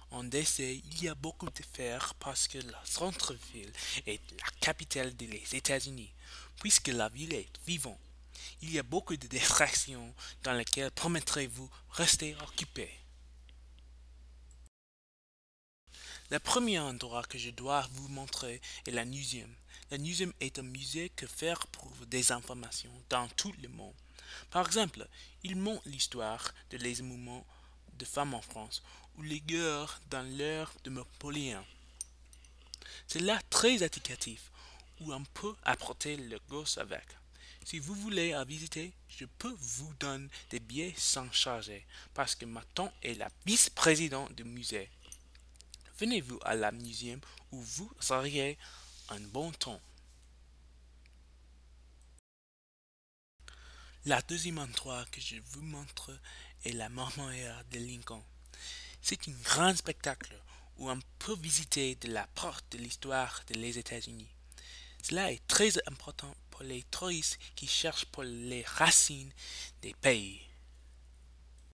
En DC, il y a beaucoup de faire parce que le centre-ville est la capitale des États-Unis, puisque la ville est vivante. Il y a beaucoup de distractions dans lesquelles promettrez-vous rester occupé. Le premier endroit que je dois vous montrer est la muséum. Le muséum est un musée que faire pour des informations dans tout le monde. Par exemple, il montre l'histoire de les mouvements de femmes en France ou les guerres dans l'ère de Napoléon. C'est là très éducatif où on peut apporter le gosse avec. Si vous voulez en visiter, je peux vous donner des billets sans charger parce que ma tante est la vice-présidente du musée. Venez-vous à la muséum où vous seriez un bon temps. La deuxième endroit que je vous montre est la marmonière de Lincoln. C'est un grand spectacle où on peut visiter de la porte de l'histoire des États-Unis. Cela est très important pour les touristes qui cherchent pour les racines des pays.